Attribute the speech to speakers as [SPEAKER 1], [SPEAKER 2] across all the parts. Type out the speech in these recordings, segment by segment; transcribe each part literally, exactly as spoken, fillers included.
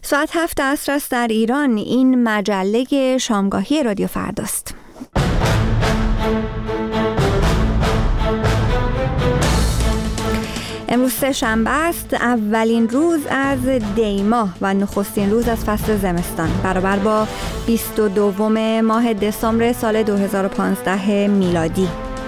[SPEAKER 1] ساعت هفت عصر است در ایران. این مجله شامگاهی رادیو فرداست. امروز سه شنبه است، اولین روز از دی ماه و نخستین روز از فصل زمستان، برابر با بیست و دوم ماه دسامبر سال دو هزار و پانزده میلادی.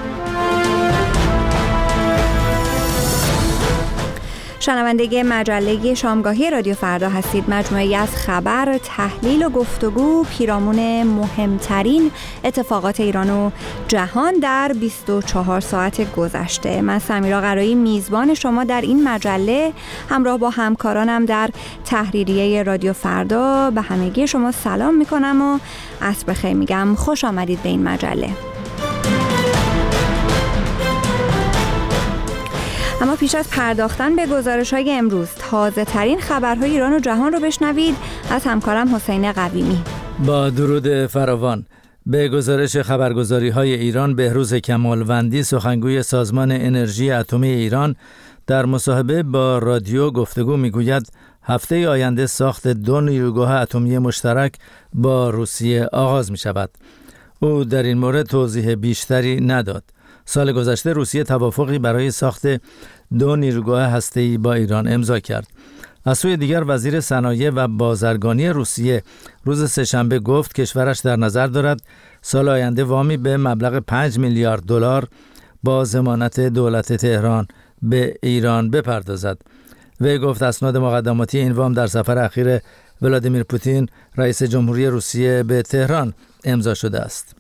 [SPEAKER 1] شنونده مجله شامگاهی رادیو فردا هستید. مجموعه‌ای از خبر، تحلیل و گفتگو پیرامون مهمترین اتفاقات ایران و جهان در بیست و چهار ساعت گذشته. من سمیرا قرایی میزبان شما در این مجله همراه با همکارانم در تحریریه رادیو فردا به همگی شما سلام میکنم و عصر بخیر میگم. خوش آمدید به این مجله. اما پیش از پرداختن به گزارش‌های امروز، تازه ترین خبرهای ایران و جهان رو بشنوید از همکارم حسین قویمی.
[SPEAKER 2] با درود فراوان. به گزارش خبرگزاری‌های ایران، بهروز کمالوندی سخنگوی سازمان انرژی اتمی ایران در مصاحبه با رادیو گفتگو میگوید هفته آینده ساخت دو نیروگاه اتمی مشترک با روسیه آغاز می‌شود. او در این مورد توضیح بیشتری نداد. سال گذشته روسیه توافقی برای ساخت دو نیروگاه هسته‌ای با ایران امضا کرد. از سوی دیگر وزیر صنایع و بازرگانی روسیه روز سه‌شنبه گفت کشورش در نظر دارد سال آینده وامی به مبلغ پنج میلیارد دلار با ضمانت دولت تهران به ایران بپردازد. وی گفت اسناد مقدماتی این وام در سفر اخیر ولادیمیر پوتین رئیس جمهوری روسیه به تهران امضا شده است.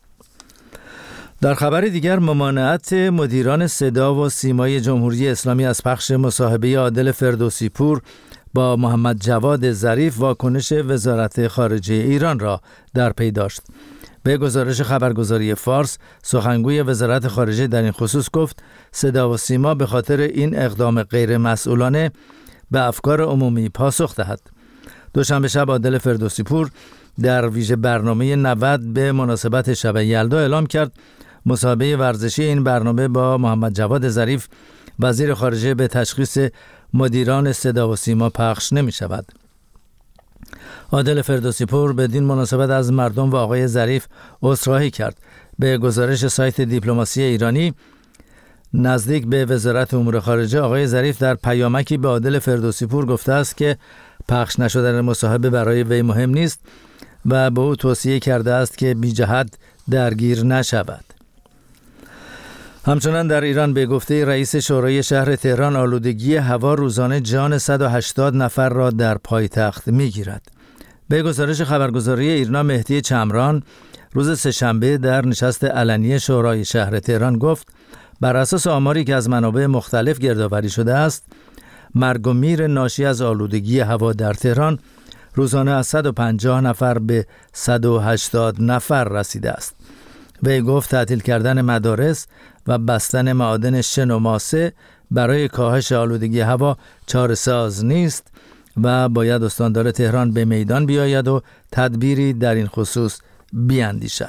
[SPEAKER 2] در خبر دیگر، ممانعت مدیران صدا و سیمای جمهوری اسلامی از پخش مصاحبه عادل فردوسی پور با محمد جواد ظریف واکنش وزارت خارجه ایران را در پی داشت. به گزارش خبرگزاری فارس، سخنگوی وزارت خارجه در این خصوص گفت صدا و سیما به خاطر این اقدام غیر مسئولانه به افکار عمومی پاسخ دهد. دوشنبه شب عادل فردوسی پور در ویژه برنامه نود به مناسبت شب یلدا اعلام کرد مصاحبه ورزشی این برنامه با محمد جواد ظریف وزیر خارجه به تشخیص مدیران صدا و سیما پخش نمی شود. عادل فردوسی پور بدین مناسبت از مردم و آقای ظریف عذرخواهی کرد. به گزارش سایت دیپلماسی ایرانی نزدیک به وزارت امور خارجه، آقای ظریف در پیامکی به عادل فردوسی پور گفته است که پخش نشدن مصاحبه برای وی مهم نیست و به او توصیه کرده است که بی جهت درگیر نشود. همچنان در ایران به گفته رئیس شورای شهر تهران، آلودگی هوا روزانه جان صد و هشتاد نفر را در پایتخت می‌گیرد. به گزارش خبرگزاری ایرنا، مهدی چمران روز سه‌شنبه در نشست علنی شورای شهر تهران گفت بر اساس آماری که از منابع مختلف گردآوری شده است، مرگ و میر ناشی از آلودگی هوا در تهران روزانه از صد و پنجاه نفر به صد و هشتاد نفر رسیده است. وی گفت تعطیل کردن مدارس و بستن معادن شن و ماسه برای کاهش آلودگی هوا چاره‌ساز نیست و باید استاندار تهران به میدان بیاید و تدبیری در این خصوص بیاندیشد.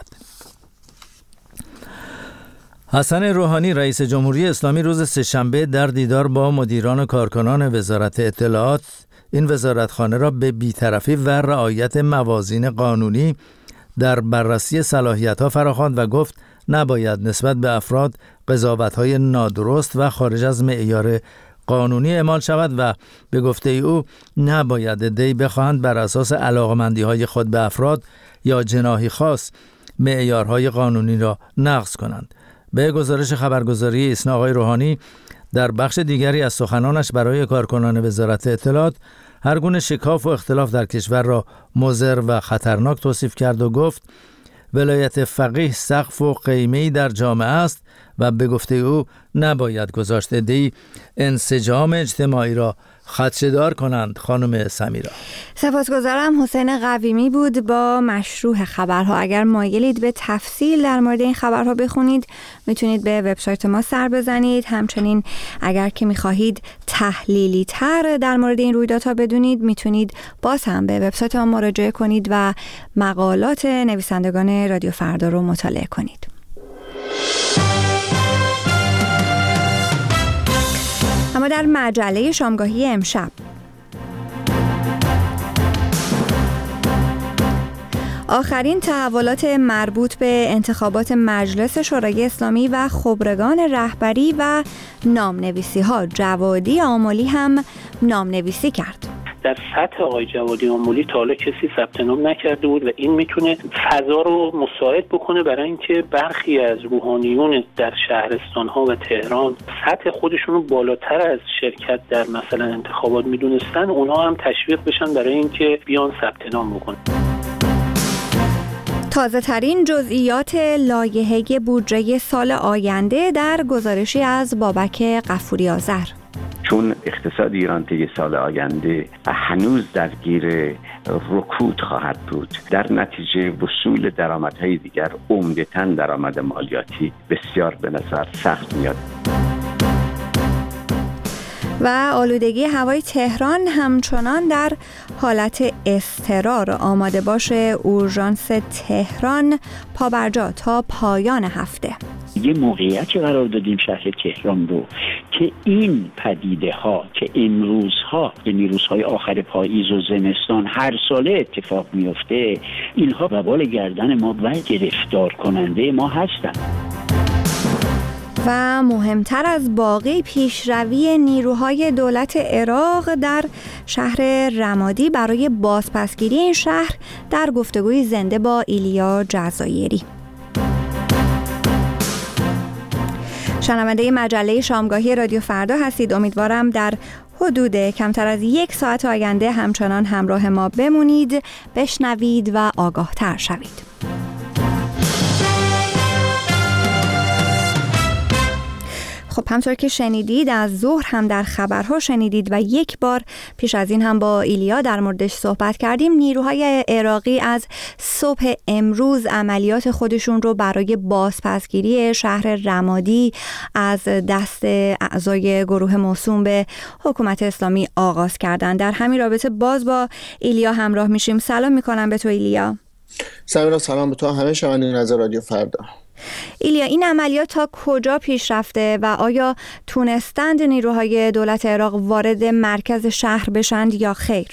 [SPEAKER 2] حسن روحانی رئیس جمهوری اسلامی روز سه‌شنبه در دیدار با مدیران و کارکنان وزارت اطلاعات این وزارتخانه را به بی‌طرفی و رعایت موازین قانونی در بررسی صلاحیت‌ها فراخواند و گفت نباید نسبت به افراد قضاوت‌های نادرست و خارج از معیار قانونی اعمال شود و به گفته او نباید عده‌ای بخواهند بر اساس علاقه‌مندی‌های خود به افراد یا جناحی خاص معیارهای قانونی را نقض کنند. به گزارش خبرگزاری ایسنا، آقای روحانی در بخش دیگری از سخنانش برای کارکنان وزارت اطلاعات هر گونه شکاف و اختلاف در کشور را مضر و خطرناک توصیف کرد و گفت ولایت فقیه سقف و قیمه‌ای در جامعه است و به گفته او نباید گذاشت عده‌ای انسجام اجتماعی را خدشه‌دار کنند. خانم سمیرا.
[SPEAKER 1] سپاسگزارم. حسین قویمی بود با مشروح خبرها. اگر مایلید به تفصیل در مورد این خبرها بخونید، میتونید به وبسایت ما سر بزنید. همچنین اگر که میخواهید تحلیلی تر در مورد این رویدادها بدونید، میتونید باز هم به وبسایت ما مراجعه کنید و مقالات نویسندگان رادیو فردا رو مطالعه کنید. اما در مجله شامگاهی امشب، آخرین تحولات مربوط به انتخابات مجلس شورای اسلامی و خبرگان رهبری و نامنویسی ها، جوادی آملی هم نامنویسی کرد.
[SPEAKER 3] در سطح آقای جوادی آملی تا حالا کسی ثبت نام نکرده بود و این میتونه فضا رو مساعد بکنه برای اینکه برخی از روحانیون در شهرستان ها و تهران سطح خودشون رو بالاتر از شرکت در مثلا انتخابات میدونستن، اونها هم تشویق بشن برای اینکه بیان ثبت نام بکنن.
[SPEAKER 1] تازه ترین جزئیات لایحه بودجه سال آینده در گزارشی از بابک غفوری آذر.
[SPEAKER 4] چون اقتصاد ایران طی سال آینده هنوز درگیر رکود خواهد بود، در نتیجه وصول درآمدهای دیگر عمدتاً درآمد مالیاتی بسیار به نظر سخت میاد.
[SPEAKER 1] و آلودگی هوای تهران همچنان در حالت اضطرار. آماده باش اورژانس تهران پابرجا تا پایان هفته.
[SPEAKER 5] یه موقعیتی قرار دادیم شهر تهران رو که این پدیده ها که امروز ها یعنی روزهای آخر پاییز و زمستان هر ساله اتفاق میفته، اینها وبال گردن ما و گرفتار کننده ما هستند.
[SPEAKER 1] و مهمتر از باقی، پیشروی نیروهای دولت عراق در شهر رمادی برای بازپسگیری این شهر در گفتگوی زنده با ایلیا جزایری. شنونده مجله شامگاهی رادیو فردا هستید. امیدوارم در حدود کمتر از یک ساعت آینده همچنان همراه ما بمونید، بشنوید و آگاه تر شوید. خب همطور که شنیدید، از ظهر هم در خبرها شنیدید و یک بار پیش از این هم با ایلیا در موردش صحبت کردیم. نیروهای عراقی از صبح امروز عملیات خودشون رو برای بازپسگیری شهر رمادی از دست اعضای گروه موسوم به حکومت اسلامی آغاز کردن. در همین رابطه باز با ایلیا همراه میشیم. سلام میکنم به تو ایلیا.
[SPEAKER 6] سلام سلام به تو همه شنوندگان از رادیو فردا.
[SPEAKER 1] ایلیا، این عملیات تا کجا پیش رفته و آیا تونستند نیروهای دولت عراق وارد مرکز شهر بشند یا خیر؟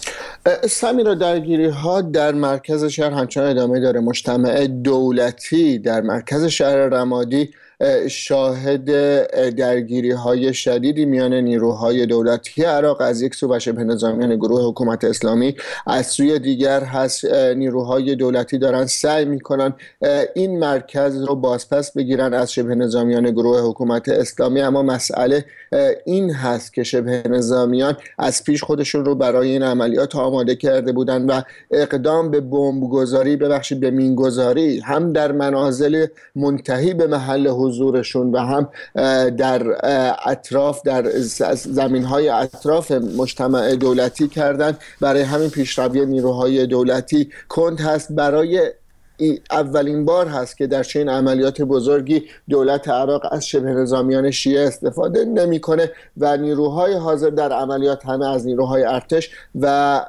[SPEAKER 6] سمیرا، درگیری ها در مرکز شهر همچنان ادامه داره. مجتمع دولتی در مرکز شهر رمادی شاهد درگیری های شدیدی میان نیروهای دولتی عراق از یک سو و شبه نظامیان گروه حکومت اسلامی از سوی دیگر هست. نیروهای دولتی دارن سعی میکنن این مرکز رو بازپس بگیرن از شبه نظامیان گروه حکومت اسلامی، اما مسئله این هست که شبه نظامیان از پیش خودشون رو برای این عملیات آماده کرده بودن و اقدام به بمبگذاری ببخشید به مینگذاری هم در منازل منتهی به محل حضورشون و هم در اطراف در زمین‌های اطراف مجتمع دولتی کردن. برای همین پیشروی نیروهای دولتی کند هست. برای اولین بار هست که در چنین عملیات بزرگی دولت عراق از شبه نظامیان شیعه استفاده نمی‌کنه و نیروهای حاضر در عملیات همه از نیروهای ارتش و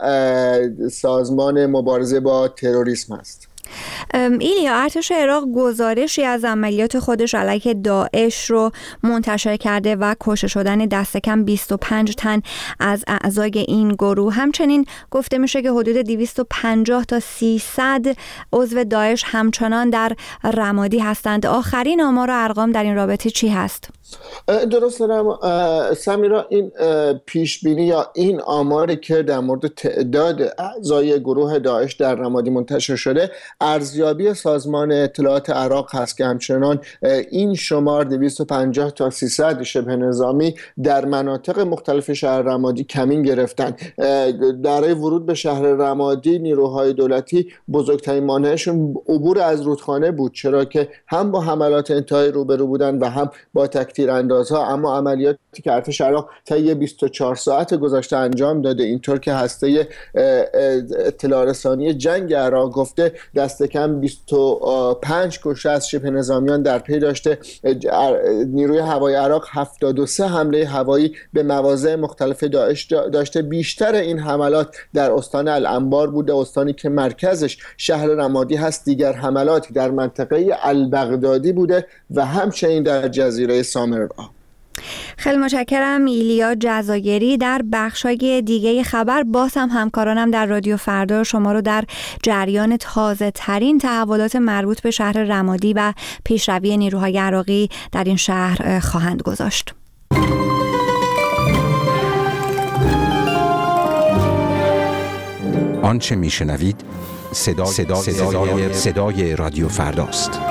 [SPEAKER 6] سازمان مبارزه با تروریسم است.
[SPEAKER 1] ایلیا، ارتش عراق گزارشی از عملیات خودش علیه داعش رو منتشر کرده و کشته شدن دست کم بیست و پنج تن از اعضای این گروه. همچنین گفته میشه که حدود دویست و پنجاه تا سیصد عضو داعش همچنان در رمادی هستند. آخرین آمار و ارقام در این رابطه چی هست؟
[SPEAKER 6] درست دارم سمیرا، این پیش بینی یا این آماری که در مورد تعداد اعضای گروه داعش در رمادی منتشر شده ارزیابی سازمان اطلاعات عراق هست که همچنان این شمار دویست و پنجاه تا سیصد شبه نظامی در مناطق مختلف شهر رمادی کمین گرفتن. برای ورود به شهر رمادی نیروهای دولتی بزرگترین مانعشون عبور از رودخانه بود، چرا که هم با حملات انتحاری روبرو بودن و هم با تکتیر اندازها. اما عملیاتی که ارتش عراق طی بیست و چهار ساعت گذشته انجام داده، اینطور که هسته اطلاع رسانی جنگ عراق گفته، دست کم بیست و پنج کشته از شبه نظامیان در پی داشته. نیروی هوایی عراق هفتاد و سه حمله هوایی به مواضع مختلف داعش داشته. بیشتر این حملات در استان الانبار بوده، استانی که مرکزش شهر رمادی هست. دیگر حملاتی در منطقه البغدادی بوده و همچنین در جزیره سامرا.
[SPEAKER 1] خیلی متشکرم ایلیا جزایری. در بخشای دیگه خبر باز هم همکارانم در رادیو فردا شما رو در جریان تازه ترین تحولات مربوط به شهر رمادی و پیشروی نیروهای عراقی در این شهر خواهند گذاشت.
[SPEAKER 7] آنچه میشنوید صدا صدا صدای, صدای رادیو فرداست.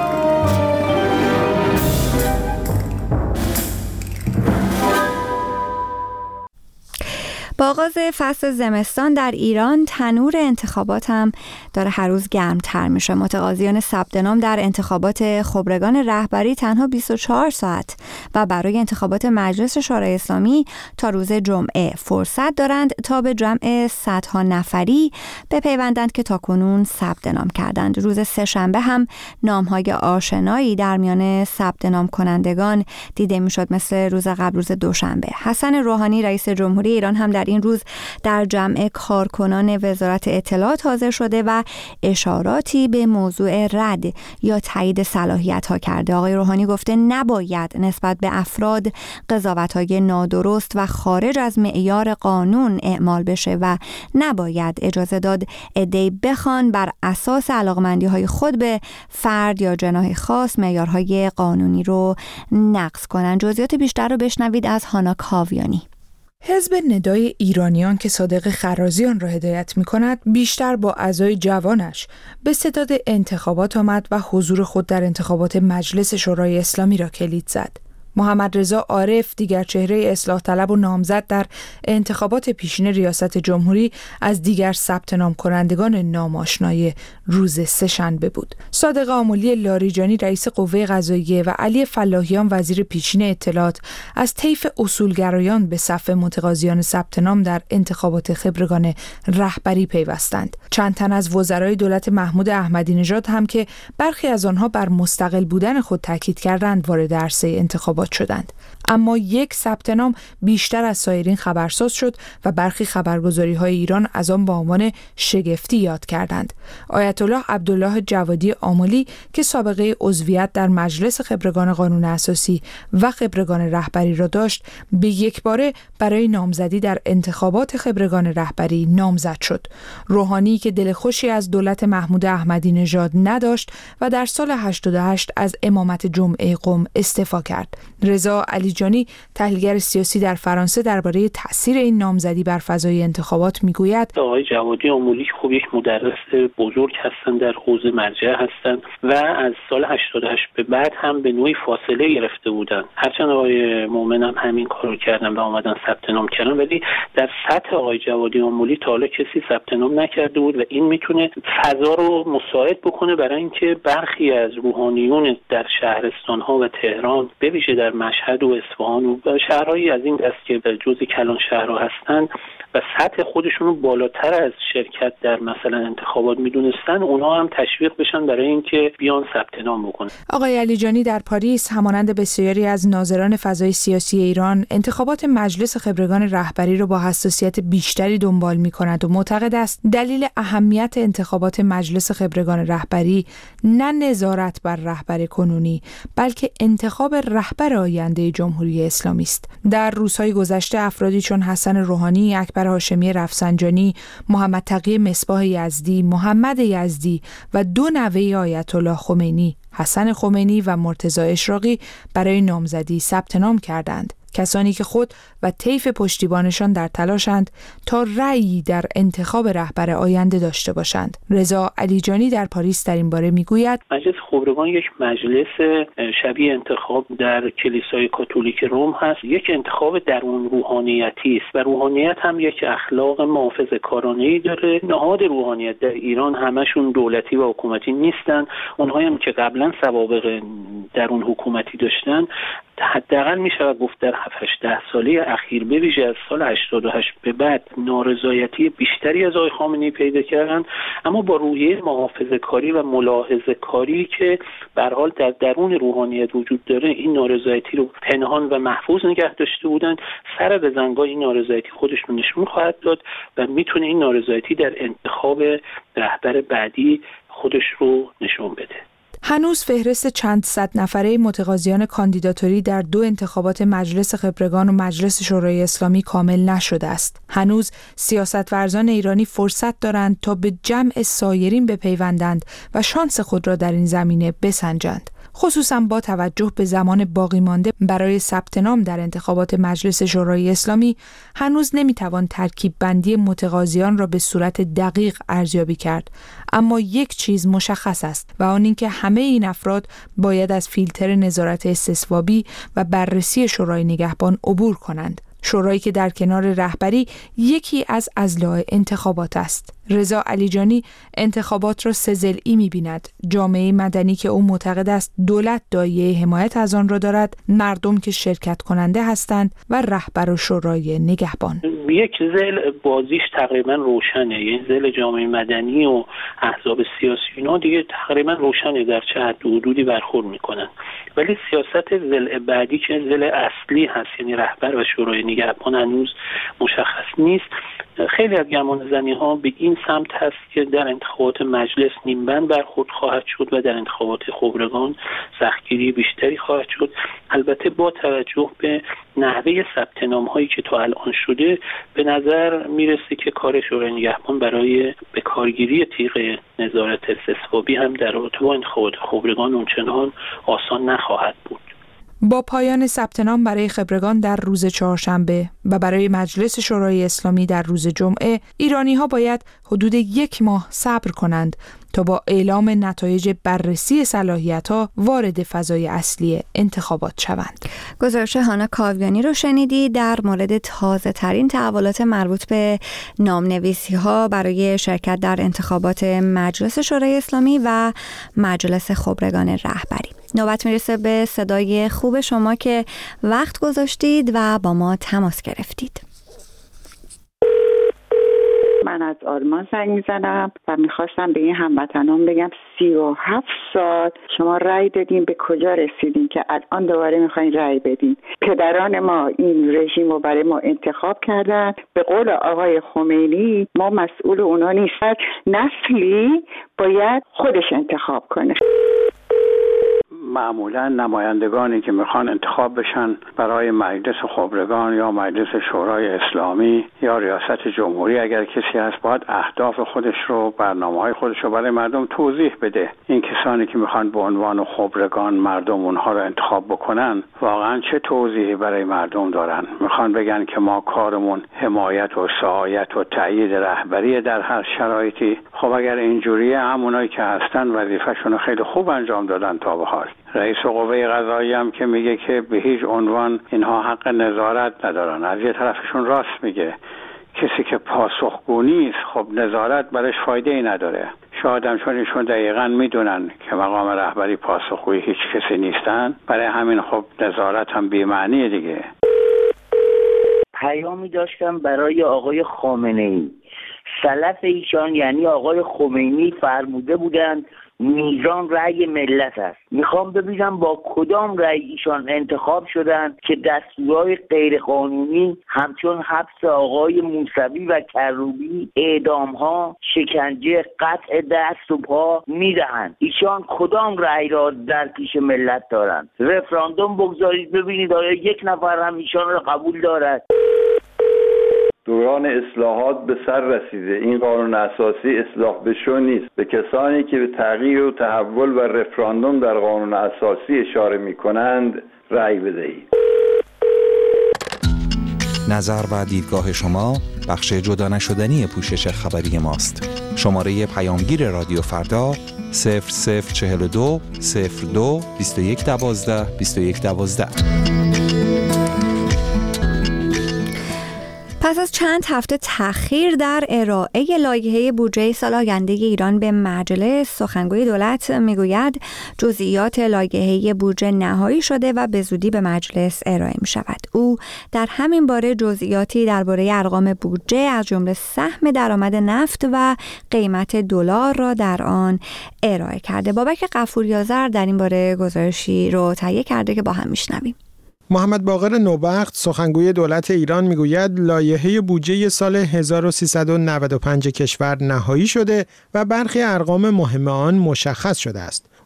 [SPEAKER 1] با آغاز فصل زمستان در ایران تنور انتخابات هم داره هر روز گرمتر میشه. متقاضیان ثبت نام در انتخابات خبرگان رهبری تنها بیست و چهار ساعت و برای انتخابات مجلس شورای اسلامی تا روز جمعه فرصت دارند تا به جمع صدها نفری بپیوندند که تاکنون ثبت نام کردند. روز سه‌شنبه هم نام‌های آشنایی در میان ثبت نام کنندگان دیده میشد، مثل روز قبل روز دوشنبه. حسن روحانی رئیس جمهوری ایران هم در این روز در جمع کارکنان وزارت اطلاعات حاضر شده و اشاراتی به موضوع رد یا تایید صلاحیت‌ها کرده. آقای روحانی گفته نباید نسبت به افراد قضاوت‌های نادرست و خارج از معیار قانون اعمال بشه و نباید اجازه داد عده‌ای بخوان بر اساس علاقمندی‌های خود به فرد یا جناح خاص معیارهای قانونی رو نقض کنن. جزئیات بیشتر رو بشنوید از هانا کاویانی.
[SPEAKER 8] حزب ندای ایرانیان که صادق خرازیان را هدایت می کند بیشتر با اعضای جوانش به ستاد انتخابات آمد و حضور خود در انتخابات مجلس شورای اسلامی را کلید زد. محمد رضا عارف دیگر چهره اصلاح طلب و نامزد در انتخابات پیشین ریاست جمهوری از دیگر ثبت نام کنندگان ناماشنای روز سه‌شنبه بود. صادق آملی لاریجانی رئیس قوه قضاییه و علی فلاحیان وزیر پیشین اطلاعات از طیف اصولگرایان به صف متقاضیان ثبت نام در انتخابات خبرگان رهبری پیوستند. چند تن از وزرای دولت محمود احمدی نژاد هم که برخی از آنها بر مستقل بودن خود تاکید کردند وارد عرصه انتخابات شدند. اما یک ثبت نام بیشتر از سایرین خبرساز شد و برخی خبرگزاری‌های ایران از آن با عنوان شگفتی یاد کردند. آیت الله عبدالله جوادی آملی که سابقه عضویت در مجلس خبرگان قانون اساسی و خبرگان رهبری را داشت، به یک باره برای نامزدی در انتخابات خبرگان رهبری نامزد شد. روحانی که دل خوشی از دولت محمود احمدی نژاد نداشت و در سال هشتاد و هشت از امامت جمعه قم استعفا کرد. رضا علیجانی تحلیلگر سیاسی در فرانسه درباره تاثیر این نامزدی بر فضای انتخابات میگوید
[SPEAKER 3] آقای جوادی آملی خب یک مدرس بزرگ هستند، در حوزه مرجع هستند و از سال هشتاد و هشت به بعد هم به نوعی فاصله گرفته بودند. هرچند آقای مومن هم همین کارو کردن و اومدن ثبت نام کردن، ولی در سطح آقای جوادی آملی تا حالا کسی ثبت نام نکرده بود و این میتونه فضا رو مساعد بکنه برای اینکه برخی از روحانیون در شهرستان‌ها و تهران به ویژه در مشهد و اصفهان و شهرهایی از این دست که به جزء کلان شهرها هستند و سطح خودشون رو بالاتر از شرکت در مثلا انتخابات میدونستن، اونها هم تشویق بشن برای اینکه بیان ثبت نام بکنن.
[SPEAKER 8] آقای علیجانی در پاریس همانند بسیاری از ناظران فضای سیاسی ایران انتخابات مجلس خبرگان رهبری رو با حساسیت بیشتری دنبال می‌کند و معتقد است دلیل اهمیت انتخابات مجلس خبرگان رهبری نه نظارت بر رهبر کنونی بلکه انتخاب رهبر آینده جمهوری اسلامی است. در روزهای گذشته افرادی چون حسن روحانی، اکبر هاشمی رفسنجانی، محمد تقی مصباح یزدی، محمد یزدی و دو نوه آیت الله خمینی، حسن خمینی و مرتضی اشراقی برای نامزدی ثبت نام کردند. کسانی که خود و طیف پشتیبانشان در تلاشند تا رأیی در انتخاب رهبر آینده داشته باشند. رضا علیجانی در پاریس در این باره میگوید
[SPEAKER 3] مجلس خبرگان یک مجلس شبیه انتخاب در کلیسای کاتولیک روم هست. یک انتخاب درون روحانیتی است و روحانیت هم یک اخلاق محافظه‌کارانه‌ای داره. نهاد روحانیت در ایران همشون دولتی و حکومتی نیستن. اونهایی هم که قبلا سوابق درون حکومتی داشتن، حداقل می شود گفت در هفت هشت ده ساله اخیر به ویژه از سال هشتاد و هشت به بعد نارضایتی بیشتری از آقای خامنه‌ای پیدا کردن، اما با روحیه محافظه‌کاری و ملاحظه‌کاری که به هر حال در درون روحانیت وجود داره، این نارضایتی رو پنهان و محفوظ نگه داشته بودن. سر به زنگاه این نارضایتی خودش رو نشون خواهد داد و میتونه این نارضایتی در انتخاب رهبر بعدی خودش رو نشون بده.
[SPEAKER 8] هنوز فهرست چند صد نفره متقاضیان کاندیداتوری در دو انتخابات مجلس خبرگان و مجلس شورای اسلامی کامل نشده است. هنوز سیاستورزان ایرانی فرصت دارند تا به جمع سایرین بپیوندند و شانس خود را در این زمینه بسنجند. خصوصا با توجه به زمان باقی مانده برای ثبت نام در انتخابات مجلس شورای اسلامی، هنوز نمیتوان ترکیب بندی متقاضیان را به صورت دقیق ارزیابی کرد. اما یک چیز مشخص است و آن اینکه همه این افراد باید از فیلتر نظارت استصوابی و بررسی شورای نگهبان عبور کنند. شورایی که در کنار رهبری یکی از اضلاع انتخابات است. رضا علیجانی انتخابات را سه ضلعی می‌بیند: جامعه مدنی که او معتقد است دولت دایره حمایت از آن را دارد، مردم که شرکت کننده هستند و رهبر و شورای نگهبان.
[SPEAKER 3] یک ضلع بازیش تقریبا روشنه، یعنی ضلع جامعه مدنی و احزاب سیاسی اینا دیگه تقریبا روشنه در چه حد و حدودی برخورد میکنن، ولی سیاست ضلع بعدی که ضلع اصلی هست، یعنی رهبر و شورای نگهبان، هنوز مشخص نیست. خیلی از گمانه‌زنی ها به این سمت هست که در انتخابات مجلس نیمبند برخورد خواهد شد و در انتخابات خبرگان سختگیری بیشتری خواهد شد. البته با توجه به نحوه ثبت نام هایی که تا الان شده، به نظر میرسه که کار شورای نگهبان برای به کارگیری تیغ نظارت استصوابی هم در رابطه با انتخابات خبرگان اونچنان آسان نخواهد بود.
[SPEAKER 8] با پایان ثبت نام برای خبرگان در روز چهارشنبه و برای مجلس شورای اسلامی در روز جمعه، ایرانی‌ها باید حدود یک ماه صبر کنند تا با اعلام نتایج بررسی صلاحیت‌ها وارد فضای اصلی انتخابات شوند.
[SPEAKER 1] گزارش هانا کاویانی رو شنیدید در مورد تازه ترین تحولات مربوط به نامنویسی‌ها برای شرکت در انتخابات مجلس شورای اسلامی و مجلس خبرگان رهبری. نوبت میرسه به صدای خوب شما که وقت گذاشتید و با ما تماس گرفتید.
[SPEAKER 9] من از آلمان زنگ میزنم و میخواستم به این هموطنان بگم سی و هفت سال شما رأی دادین، به کجا رسیدین که الان دوباره میخواین رأی بدین؟ پدران ما این رژیم رو برای ما انتخاب کردن. به قول آقای خمینی ما مسئول اونا نیستن، نسلی باید خودش انتخاب کنه.
[SPEAKER 10] معمولا نمایندگانی که میخوان انتخاب بشن برای مجلس خبرگان یا مجلس شورای اسلامی یا ریاست جمهوری، اگر کسی هست باید اهداف خودش رو، برنامه‌های خودش رو برای مردم توضیح بده. این کسانی که میخوان به عنوان خبرگان مردم اونها رو انتخاب بکنن، واقعا چه توضیحی برای مردم دارن؟ میخوان بگن که ما کارمون حمایت و سعایت و تأیید رهبری در هر شرایطی. خب اگر اینجوریه، همونایی که هستن وظیفه‌شون خیلی خوب انجام دادن تا به حال. رئیس قوه قضاییه هم که میگه که به هیچ عنوان اینها حق نظارت ندارن، از یه طرفشون راست میگه. کسی که پاسخگو نیست، خب نظارت برش فایده ای نداره. شاید هم چون ایشون دقیقاً میدونن که مقام رهبری پاسخگوی هیچ کسی نیستن، برای همین خب نظارت هم بی‌معنیه دیگه.
[SPEAKER 11] پیامی داشتم برای آقای خامنه‌ای. سلف ایشان یعنی آقای خمینی فرموده بودند میزان رأی ملت است. میخوام ببینم با کدام رأی ایشان انتخاب شدند که دستورهای غیرقانونی همچون حبس آقای موسوی و کروبی، اعدامها، شکنجه، قطع دست و پا میدهند. ایشان کدام رأی را در پیش ملت دارند؟ رفراندوم بگذارید ببینید آیا یک نفر هم ایشان را قبول دارد.
[SPEAKER 12] دوران اصلاحات به سر رسیده. این قانون اساسی اصلاح بشو نیست. به کسانی که به تغییر و تحول و رفراندوم در قانون اساسی اشاره می کنند رأی بدهید.
[SPEAKER 7] نظر و دیدگاه شما بخش جدا نشدنی پوشش خبری ماست. شماره پیامگیر رادیو فردا صفر صفر چهل و دو صفر دو بیست و یک دوازده بیست و یک دوازده.
[SPEAKER 1] پس از چند هفته تأخیر در ارائه لایحه بودجه سال آینده ایران به مجلس، سخنگوی دولت میگوید جزئیات لایحه بودجه نهایی شده و به زودی به مجلس ارائه می شود. او در همین باره جزئیاتی درباره ارقام بودجه از جمله سهم درآمد نفت و قیمت دلار را در آن ارائه کرده. بابک غفوری‌آذر در این باره گزارشی رو تهیه کرده که با هم میشنویم.
[SPEAKER 13] محمد باقر نوبخت سخنگوی دولت ایران میگوید لایحه بودجه سال هزار و سیصد و نود و پنج کشور نهایی شده و برخی ارقام مهم آن مشخص شده است.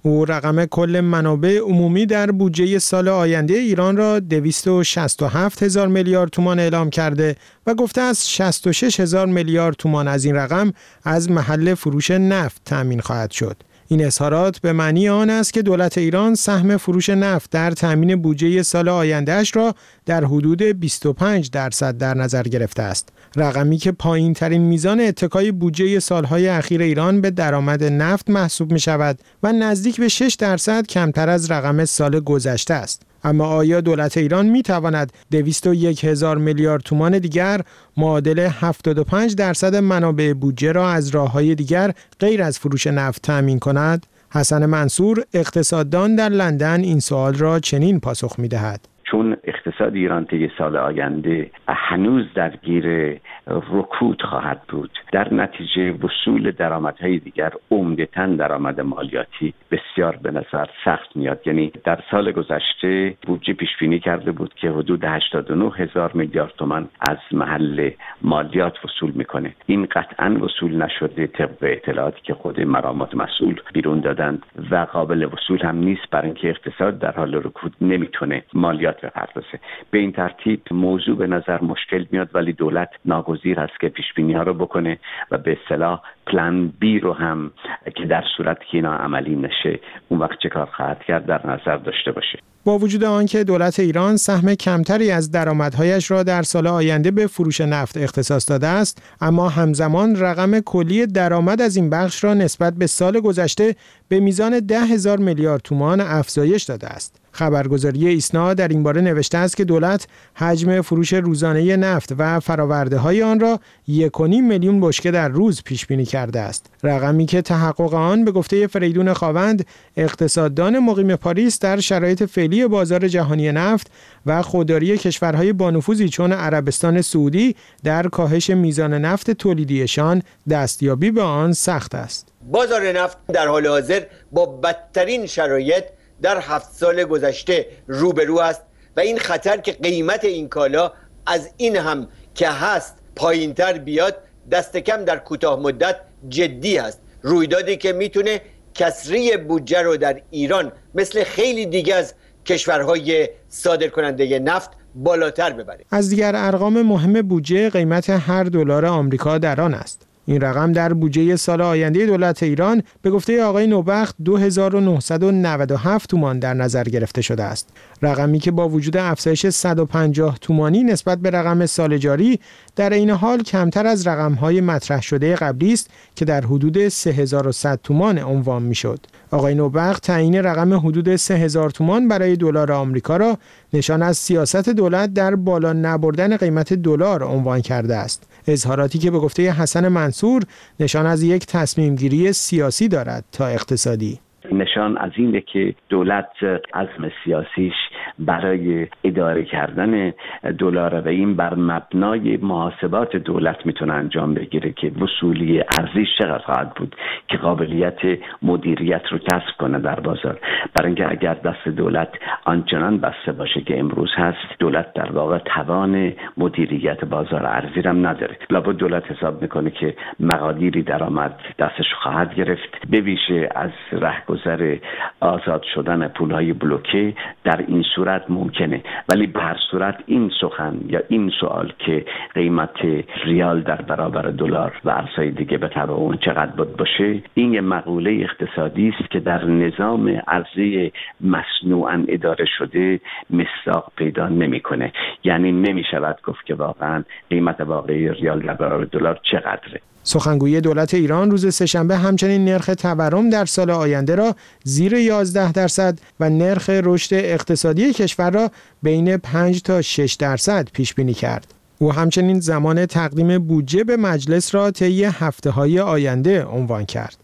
[SPEAKER 13] او رقم کل منابع عمومی در بودجه سال آینده ایران را دویست و شصت و هفت هزار میلیارد تومان اعلام کرده و گفته است شصت و شش هزار میلیارد تومان از این رقم از محل فروش نفت تأمین خواهد شد. این اظهارات به معنی آن است که دولت ایران سهم فروش نفت در تأمین بودجه سال آیندهش را در حدود بیست و پنج درصد در نظر گرفته است. رقمی که پایین ترین میزان اتکای بودجه سالهای اخیر ایران به درآمد نفت محسوب می شود و نزدیک به شش درصد کمتر از رقم سال گذشته است. اما آیا دولت ایران می تواند دویست و یک هزار میلیارد تومان دیگر معادل هفتاد و پنج درصد منابع بودجه را از راه‌های دیگر غیر از فروش نفت تأمین کند؟ حسن منصور اقتصاددان در لندن این سوال را چنین پاسخ می دهد.
[SPEAKER 4] چون اقتصاد ایران طی سال آینده هنوز درگیر رکود خواهد بود، در نتیجه وصول درآمدهای دیگر عمدتاً درآمد مالیاتی بسیار به نظر سخت میاد. یعنی در سال گذشته بودجه پیش بینی کرده بود که حدود هشتاد و نه هزار میلیارد تومان از محل مالیات وصول میکنه. این قطعاً وصول نشده طبق اطلاعاتی که خود مرامات مسئول بیرون دادند و قابل وصول هم نیست، برای اینکه اقتصاد در حال رکود نمیتونه مالیات بپردازه. به این ترتیب موضوع به نظر مشکل میاد، ولی دولت ناگزیر است که پیش بینی ها رو بکنه و به اصطلاح پلان بی رو هم که در صورت که اینا عملی نشه اون وقت چه کار خواهد کرد در نظر داشته باشه.
[SPEAKER 13] با وجود آنکه دولت ایران سهم کمتری از درآمدهایش را در سال آینده به فروش نفت اختصاص داده است، اما همزمان رقم کلی درآمد از این بخش را نسبت به سال گذشته به میزان ده هزار میلیارد تومان افزایش داده است. خبرگزاری ایسنا در این باره نوشته است که دولت حجم فروش روزانه نفت و فرآورده‌های آن را یک و نیم میلیون بشکه در روز پیش بینی کرده است. رقمی که تحقق آن به گفته فریدون خاوند، اقتصاددان مقیم پاریس، در شرایط فعلی بازار جهانی نفت و خودداری کشورهای با نفوذی چون عربستان سعودی در کاهش میزان نفت تولیدیشان دستیابی به آن سخت است.
[SPEAKER 14] بازار نفت در حال حاضر با بدترین شرایط در هفت سال گذشته روبرو است و این خطر که قیمت این کالا از این هم که هست پایینتر بیاد دست کم در کوتاه مدت جدی است. رویدادی که میتونه کسری بودجه رو در ایران مثل خیلی دیگه از کشورهای صادر کننده نفت بالاتر ببره.
[SPEAKER 13] از دیگر ارقام مهم بودجه قیمت هر دلار آمریکا در آن است. این رقم در بودجه سال آینده دولت ایران به گفته آقای نوبخت دو هزار و نهصد و نود و هفت تومان در نظر گرفته شده است. رقمی که با وجود افزایش صد و پنجاه تومانی نسبت به رقم سال جاری در این حال کمتر از رقم‌های مطرح شده قبلی است که در حدود سه هزار و صد تومان عنوان می‌شد. آقای نوبخت تعیین رقم حدود سه هزار تومان برای دلار آمریکا را نشان از سیاست دولت در بالا نبردن قیمت دلار عنوان کرده است. اظهاراتی که به گفته حسن منصور نشان از یک تصمیم گیری سیاسی دارد تا اقتصادی.
[SPEAKER 4] نشان از اینه که دولت عزم سیاسیش برای اداره کردن دلار و این بر مبنای محاسبات دولت میتونه انجام بگیره که وصولی ارزش چقدر خواهد بود که قابلیت مدیریت رو کسب کنه در بازار. برای اینکه اگر دست دولت آنچنان بسته باشه که امروز هست، دولت در واقع توان مدیریت بازار ارزی هم نداره. لابد دولت حساب میکنه که مقادیری درآمد دستش خواهد گرفت، به ویژه از رهگذر آزاد شدن پولهای بلوکه در این صورت ممکنه. ولی به هر صورت این سخن یا این سوال که قیمت ریال در برابر دلار و ارزهای دیگه به تبع اون چقدر بود باشه، این یه مقوله اقتصادی است که در نظام ارزی مصنوعاً اداره شده مصداق پیدا نمیکنه. یعنی نمیشود گفت که واقعاً قیمت واقعی ریال در برابر دلار چقدره.
[SPEAKER 13] سخنگوی دولت ایران روز سه‌شنبه همچنین نرخ تورم در سال آینده را زیر یازده درصد و نرخ رشد اقتصادی کشور را بین پنج تا شش درصد پیش بینی کرد. او همچنین زمان تقدیم بودجه به مجلس را طی هفته‌های آینده عنوان کرد.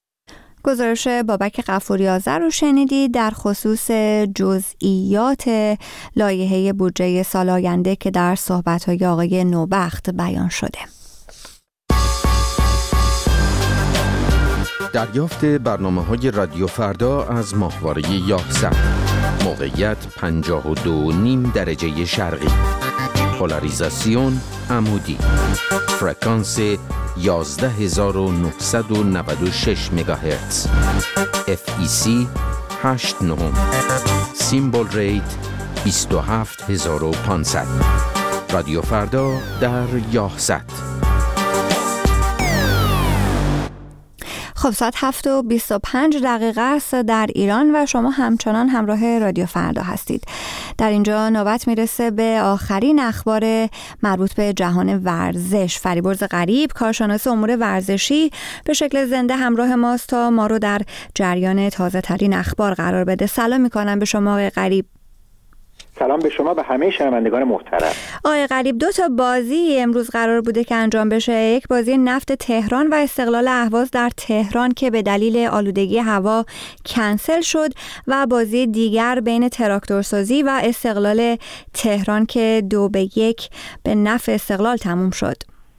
[SPEAKER 1] گزارش بابک غفوری‌آذر رو شنیدید در خصوص جزئیات لایحه بودجه سال آینده که در صحبت‌های آقای نوبخت بیان شده.
[SPEAKER 15] دریافت برنامه‌های رادیو فردا از ماهواره یاهصد. موقعیت پنجاه و دو و نیم درجه شرقی. پولاریزاسیون عمودی. فرکانس یازده هزار و نهصد و نود و شش مگاهرتز. اف ای سی هشت نه. سیمبل ریت بیست و هفت هزار و پانصد. رادیو فردا در یاهصد.
[SPEAKER 1] خب ساعت هفت و بیست و پنج دقیقه است در ایران و شما همچنان همراه رادیو فردا هستید. در اینجا نوبت میرسه به آخرین اخبار مربوط به جهان ورزش. فریبرز غریب، کارشناس امور ورزشی، به شکل زنده همراه ماست تا ما رو در جریان تازه ترین اخبار قرار بده. سلام میکنم به شما آقای غریب.
[SPEAKER 16] سلام به شما و همه شنوندگان محترم.
[SPEAKER 1] آقای غریب، دو تا بازی امروز قرار بوده که انجام بشه. یک بازی نفت تهران و استقلال اهواز در تهران که به دلیل آلودگی هوا کنسل شد و بازی دیگر بین تراکتورسازی و استقلال تهران که دو به یک به نفع استقلال تموم شد.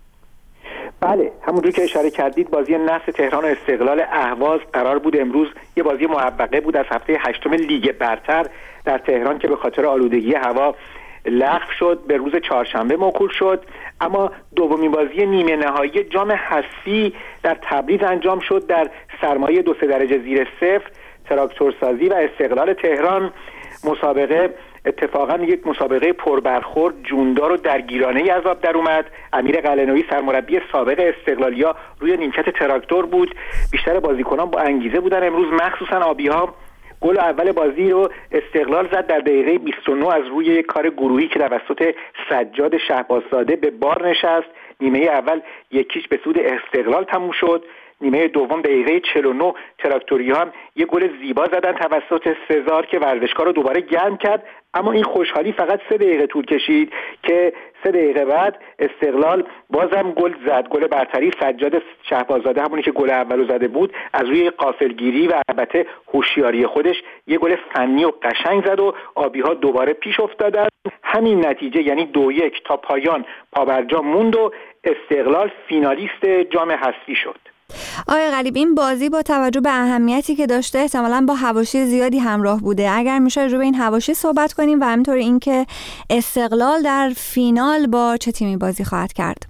[SPEAKER 16] بله، همونجور که اشاره کردید بازی نفت تهران و استقلال اهواز قرار بود امروز یه بازی معوقه بود از هفته هشتم لیگ برتر در تهران که به خاطر آلودگی هوا لغو شد، به روز چهارشنبه موکول شد. اما دومین بازی نیمه نهایی جام حذفی در تبریز انجام شد در سرمایه دو سه درجه زیر صفر. تراکتورسازی و استقلال تهران مسابقه اتفاقا یک مسابقه پربرخورد، جوندار و درگیرانه از آب در اومد. امیر قلعه‌نویی سرمربی سابق استقلالیا روی نیمکت تراکتور بود. بیشتر بازیکنان با انگیزه بودن امروز، مخصوصا آبی‌ها. گل اول بازی رو استقلال زد در دقیقه بیست و نه از روی یک کار گروهی که توسط سجاد شهباززاده به بار نشست. نیمه اول یکیش به سود استقلال تموم شد. نیمه دوم دقیقه چهل و نه تراکتوری هم یه گل زیبا زدن توسط سزار که ورزشکار رو دوباره گرم کرد. اما این خوشحالی فقط سه دقیقه طول کشید که سه دقیقه بعد استقلال بازم گل زد. گل برتری سجاد شهباززاده، همونی که گل اولو زده بود، از روی غافلگیری و البته هوشیاری خودش یه گل فنی و قشنگ زد و آبی‌ها دوباره پیش افتادن. همین نتیجه یعنی دو یک تا پایان پابرجا موند و استقلال فینالیست جام حذفی شد.
[SPEAKER 1] آقای غریب، این بازی با توجه به اهمیتی که داشته احتمالاً با حواشی زیادی همراه بوده. اگر میشه راجع به این حواشی صحبت کنیم و همینطور اینکه استقلال در فینال با چه تیمی بازی خواهد کرد.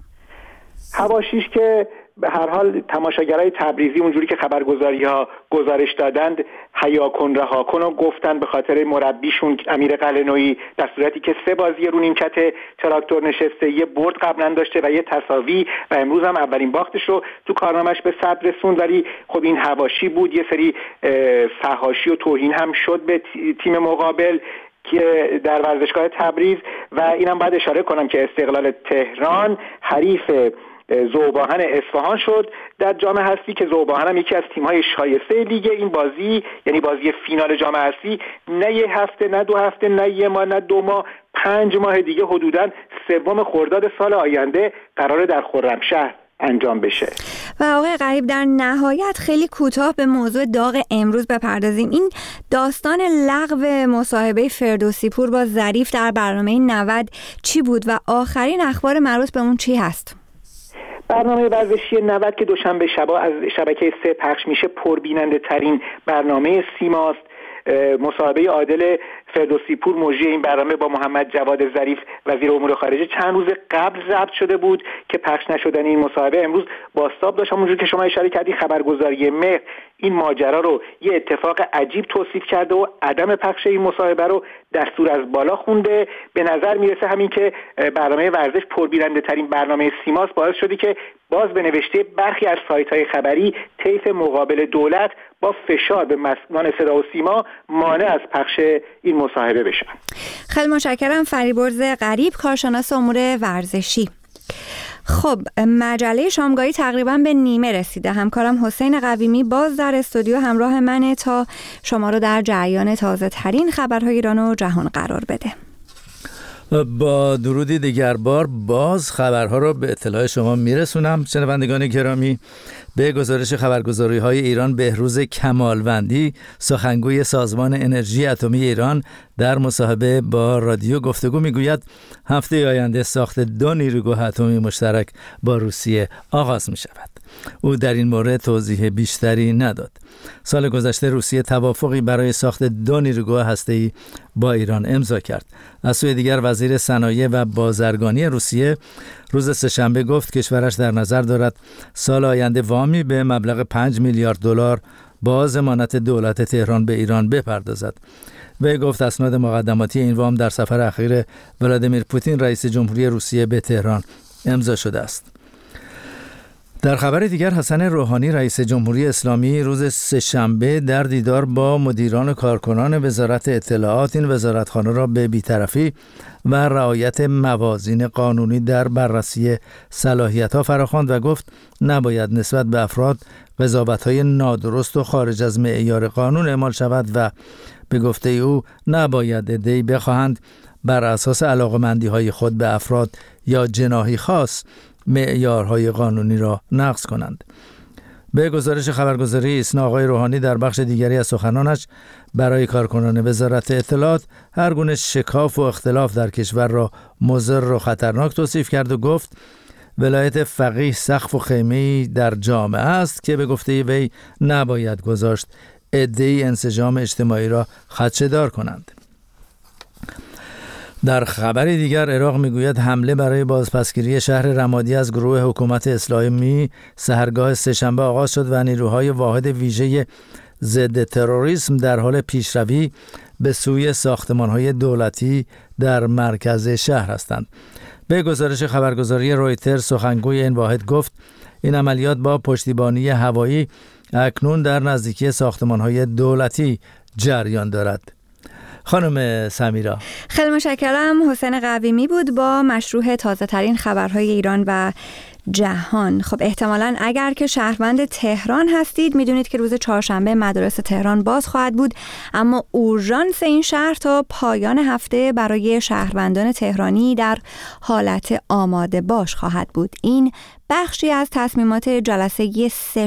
[SPEAKER 16] حواشیش که به هر حال تماشاگرای تبریزی اونجوری که خبرگزاری‌ها گزارش دادند حیا کن رها کن و گفتن به خاطر مربیشون امیر قلعه‌نویی، در صورتی که سه بازی رو نیمکت تراکتور نشسته، یه برد قبلا داشته و یه تساوی و امروز هم اولین باختش رو تو کارنامه‌اش به ثبت رسوند. ولی خب این حواشی بود، یه سری فحاشی و توهین هم شد به تیم مقابل که در ورزشگاه تبریز. و اینم باید اشاره کنم که استقلال تهران حریف ذوباهن اصفهان شد در جام حذفی که ذوباهن هم یکی از تیم‌های شایسته لیگ. این بازی یعنی بازی فینال جام حذفی نه یه هفته، نه دو هفته، نه یه ماه، نه دو ماه، پنج ماه دیگه حدوداً سوم خرداد سال آینده قراره در خرمشهر انجام بشه.
[SPEAKER 1] و آقای غریب، در نهایت خیلی کوتاه به موضوع داغ امروز بپردازیم. این داستان لغو مصاحبه فردوسی پور با ظریف در برنامه نود چی بود و آخرین اخبار مربوط به اون چی هست؟
[SPEAKER 16] برنامه ورزشی نود که دوشنبه شبا از شبکه سه پخش میشه پربیننده ترین برنامه سیماست. مصاحبه عادل فردوسی پور مجری این برنامه با محمد جواد ظریف وزیر امور خارجه چند روز قبل ضبط شده بود که پخش نشدن این مصاحبه امروز بازتاب داشت. همونجور که شما اشاره کردی خبرگزاری مهر این ماجرا رو یه اتفاق عجیب توصیف کرده و عدم پخش این مصاحبه رو دستور از بالا خونده. به نظر میرسه همین که برنامه ورزش پربیننده ترین برنامه سیماست باعث شده که باز به نوشته برخی از سایت‌های خبری طیف مقابل دولت با فشار به مسئولان صدا و سیما مانع از پخش این مصاحبه بشن.
[SPEAKER 1] خیلی متشکرم. فریبرز غریب، کارشناس امور ورزشی. خب مجله شامگاهی تقریبا به نیمه رسیده. همکارم حسین قویمی باز در استودیو همراه منه تا شما رو در جریان تازه ترین خبرهای ایران و جهان قرار بده.
[SPEAKER 2] با درودی دیگر بار باز خبرها رو به اطلاع شما میرسونم. شنوندگان گرامی، به گزارش خبرگزاری‌های ایران بهروز کمالوندی، سخنگوی سازمان انرژی اتمی ایران، در مصاحبه با رادیو گفتگو میگوید هفته آینده ساخت دو نیروگاه اتمی مشترک با روسیه آغاز می شود. او در این مورد توضیح بیشتری نداد. سال گذشته روسیه توافقی برای ساخت دو نیروگاه هسته‌ای با ایران امضا کرد. از سوی دیگر وزیر صنایع و بازرگانی روسیه روز سه‌شنبه گفت کشورش در نظر دارد سال آینده وامی به مبلغ پنج میلیارد دلار با ضمانت دولت تهران به ایران بپردازد. وی گفت اسناد مقدماتی این وام در سفر اخیر ولادیمیر پوتین رئیس جمهوری روسیه به تهران امضا شده است. در خبر دیگر، حسن روحانی رئیس جمهوری اسلامی روز سه‌شنبه در دیدار با مدیران و کارکنان وزارت اطلاعات این وزارتخانه را به بی‌طرفی و رعایت موازین قانونی در بررسی صلاحیت‌ها فراخواند و گفت نباید نسبت به افراد قضاوت‌های نادرست و خارج از معیار قانون اعمال شود و به گفته او نباید عده‌ای بخواهند بر اساس علاقه‌مندی‌های خود به افراد یا جناحی خاص معیارهای قانونی را نقض کنند. به گزارش خبرگزاری ایسنا، آقای روحانی در بخش دیگری از سخنانش برای کارکنان وزارت اطلاعات هر گونه شکاف و اختلاف در کشور را مضر و خطرناک توصیف کرد و گفت ولایت فقیه سقف و خیمه‌ای در جامعه است که به گفته وی نباید گذاشت عده‌ای انسجام اجتماعی را خدشه‌دار کنند. در خبری دیگر، عراق میگوید حمله برای بازپسگیری شهر رمادی از گروه حکومت اسلامی سحرگاه سه‌شنبه آغاز شد و نیروهای واحد ویژه ضد تروریسم در حال پیشروی به سوی ساختمان‌های دولتی در مرکز شهر هستند. به گزارش خبرگزاری رویترز، سخنگوی این واحد گفت این عملیات با پشتیبانی هوایی اکنون در نزدیکی ساختمان‌های دولتی جریان دارد. خانم سمیرا،
[SPEAKER 1] خیلی متشکرم. حسین قویمی بود با مشروع تازه ترین خبرهای ایران و جهان. خب احتمالاً اگر که شهروند تهران هستید میدونید که روز چهارشنبه مدارس تهران باز خواهد بود، اما اورژانس این شهر تا پایان هفته برای شهروندان تهرانی در حالت آماده باش خواهد بود. این بخشی از تصمیمات جلسه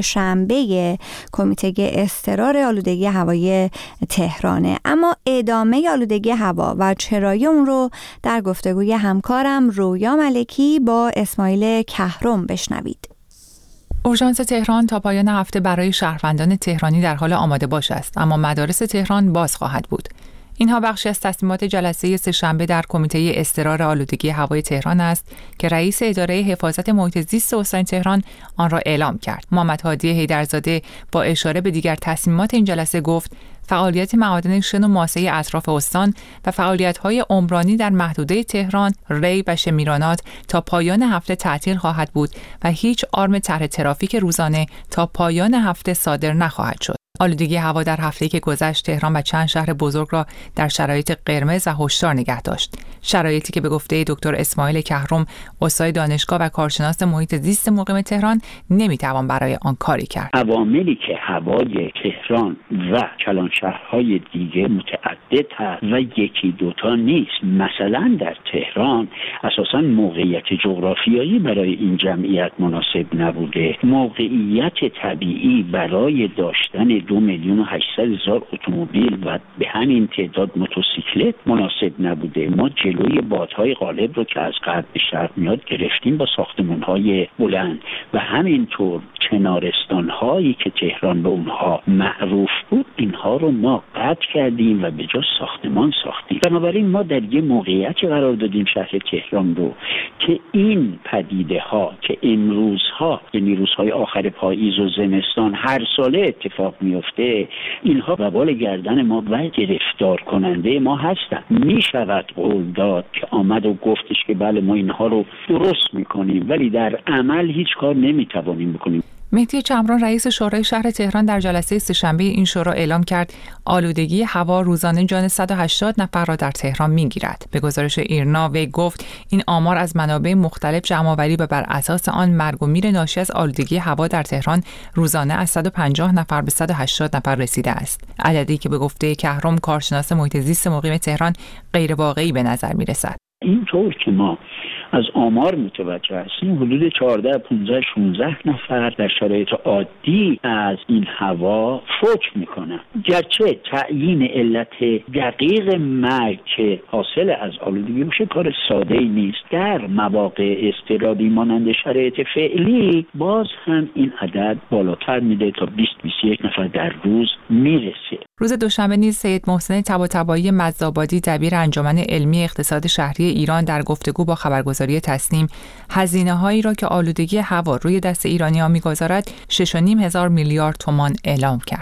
[SPEAKER 1] سه‌شنبه کمیته اضطرار آلودگی هوایی تهرانه. اما ادامه آلودگی هوا و چرایی اون رو در گفتگوی همکارم رویا ملکی با اسماعیل کهرم بشنوید.
[SPEAKER 17] اورژانس تهران تا پایان هفته برای شهروندان تهرانی در حال آماده باش است، اما مدارس تهران باز خواهد بود. اینها بخشی از تصمیمات جلسه سه‌شنبه در کمیته اضطرار آلودگی هوای تهران است که رئیس اداره حفاظت محیط زیست استان تهران آن را اعلام کرد. محمد هادی حیدرزاده با اشاره به دیگر تصمیمات این جلسه گفت فعالیت معادن شن و ماسه اطراف استان و فعالیت‌های عمرانی در محدوده تهران، ری و شمیرانات تا پایان هفته تعطیل خواهد بود و هیچ آرم طرح ترافیک روزانه تا پایان هفته صادر نخواهد شد. آلودگی هوا در هفته‌ای که گذشت تهران و چند شهر بزرگ را در شرایط قرمز و هشدار نگه داشت. شرایطی که به گفته دکتر اسماعیل کهرم، استاد دانشگاه و کارشناس محیط زیست مقیم تهران، نمیتوان برای آن کاری کرد.
[SPEAKER 5] عواملی که هوای تهران و کلان شهرهای دیگه متعدد هست و یکی دوتا نیست. مثلا در تهران اساساً موقعیت جغرافیایی برای این جمعیت مناسب نبوده. موقعیت طبیعی برای داشتن دو میلیون و هشتصد هزار اتومبیل و به همین تعداد موتورسیکلت مناسب نبوده. ما جلوی بادهای غالب رو که از غرب به شرق میاد گرفتیم با ساختمان‌های بلند و همینطور کنارستان‌هایی که تهران به اونها معروف بود، اینها رو ما قطع کردیم و به جا ساختمان ساختیم. بنابراین ما در یه موقعیتی قرار دادیم شهر تهران رو که این پدیده‌ها که امروزها یعنی روزهای آخر پاییز و زمستان هر ساله اتفاق میفته، اینها وبال گردن ما و گرفتار کننده ما هستند. میشود قول داد که آمد و گفتش که بله ما اینها رو درست میکنیم، ولی در عمل هیچ کار نمیتوانیم بکنیم.
[SPEAKER 17] مهدی چمران رئیس شورای شهر تهران در جلسه سه‌شنبه این شورا اعلام کرد آلودگی هوا روزانه جان صد و هشتاد نفر را در تهران میگیرد. به گزارش ایرنا وی گفت این آمار از منابع مختلف جمع‌آوری و بر اساس آن مرگ و میر ناشی از آلودگی هوا در تهران روزانه از صد و پنجاه نفر به صد و هشتاد نفر رسیده است. عددی که به گفته کهرم کارشناس محیط زیست مقیم تهران غیر واقعی به نظر میرسد.
[SPEAKER 5] اینطور که ما از آمار متوجه هستیم حدود چهارده، پانزده، شانزده نفر در شرایط عادی از این هوا فوت میکنن. گرچه تعیین علت دقیق مرگ که حاصل از آلودگی باشه کار ساده ای نیست. در مواقع اضطراری مانند شرایط فعلی باز هم این عدد بالاتر میده تا بیست بیست و یک نفر در روز میرسه.
[SPEAKER 17] روز دوشنبه نیز سید محسن طباطبایی مزدآبادی دبیر انجمن علمی اقتصاد شهری ایران در گفتگو با خبرگزاری تسنیم هزینه‌هایی را که آلودگی هوا روی دست ایرانی‌ها می‌گذارد شش و نیم هزار میلیارد تومان اعلام کرد.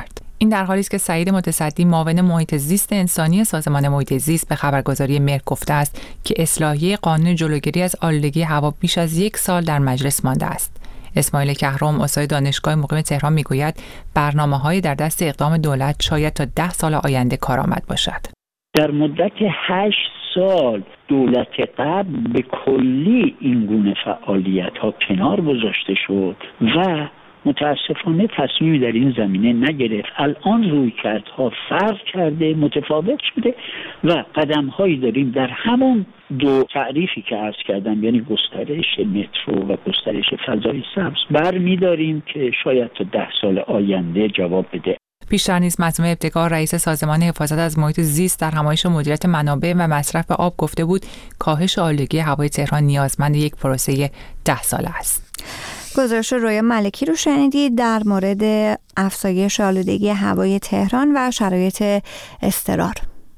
[SPEAKER 17] این در حالی است که سعید متصدی معاون محیط زیست انسانی سازمان محیط زیست به خبرگزاری مهر گفته است که اصلاحیه قانون جلوگیری از آلودگی هوا بیش از یک سال در مجلس مانده است. اسماعیل کهرام استاد دانشگاه مقیم تهران میگوید برنامه‌های در دست اقدام دولت شاید تا ده سال آینده کارآمد باشد.
[SPEAKER 5] در مدت هشت سال دولت قبل به کلی این گونه فعالیت ها کنار گذاشته شد و متاسفانه تصمیمی در این زمینه نگرفت. الان رویکردها فرق کرده، متفاوت شده و قدم هایی داریم در همون دو تعریفی که عرض کردم، یعنی گسترش مترو و گسترش فضای سبز برمی‌داریم که شاید تا ده سال آینده جواب بده.
[SPEAKER 17] پیشتر نیز مجموعه ابتکار رئیس سازمان حفاظت از محیط زیست در همایش مدیریت منابع و مصرف آب گفته بود کاهش آلودگی هوای تهران نیازمند یک پروسه ده ساله است.
[SPEAKER 1] گزارش رویا ملکی رو شنیدید در مورد افزایش آلودگی هوای تهران و شرایط اضطرار.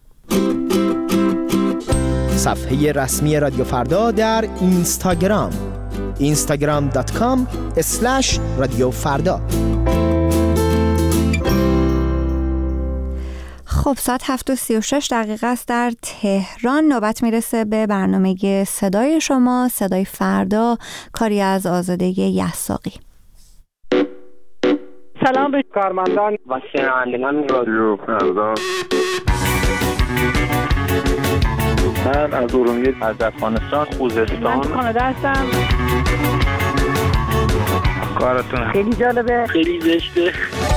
[SPEAKER 18] صفحه رسمی رادیو فردا در اینستاگرام اینستاگرام دات کام اسلش رادیو فردا.
[SPEAKER 1] خب ساعت هفت و سی و شش دقیقه است در تهران. نوبت میرسه به برنامه صدای شما، صدای فردا، کاری از آزاده یحساقی.
[SPEAKER 19] سلام به کارمندان و شنوندگان رادیو فردا.
[SPEAKER 20] من از ارومیه، از افغانستان، خوزستان.
[SPEAKER 19] من کانادا هستم.
[SPEAKER 20] کارتون
[SPEAKER 19] خیلی جالبه،
[SPEAKER 3] خیلی زشته.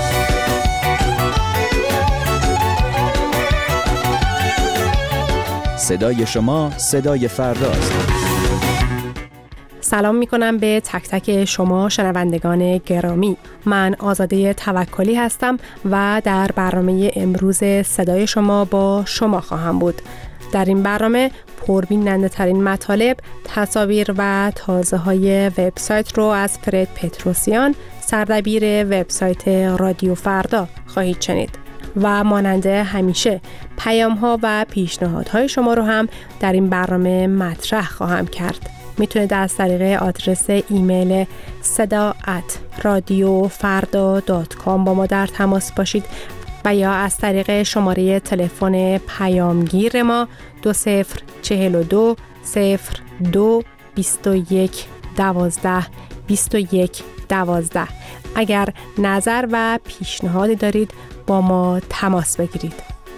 [SPEAKER 18] صدای شما، صدای فرداست.
[SPEAKER 21] سلام میکنم به تک تک شما شنوندگان گرامی. من آزاده توکلی هستم و در برنامه امروز صدای شما با شما خواهم بود. در این برنامه پربیننده ترین مطالب، تصاویر و تازه های وبسایت رو از فرد پتروسیان، سردبیر وبسایت رادیو فردا خواهید شنید. و ماننده همیشه پیام ها و پیشنهادهای شما رو هم در این برنامه مطرح خواهم کرد. میتونید از طریق آدرس ایمیل صدا ات رادیو فردا دات کام با ما در تماس باشید و یا از طریق شماره تلفن پیامگیر ما دو صفر چهل و دو صفر دو بیست و یک دوازده بیست و یک دوازده. اگر نظر و پیشنهادی دارید با ما تماس بگیرید.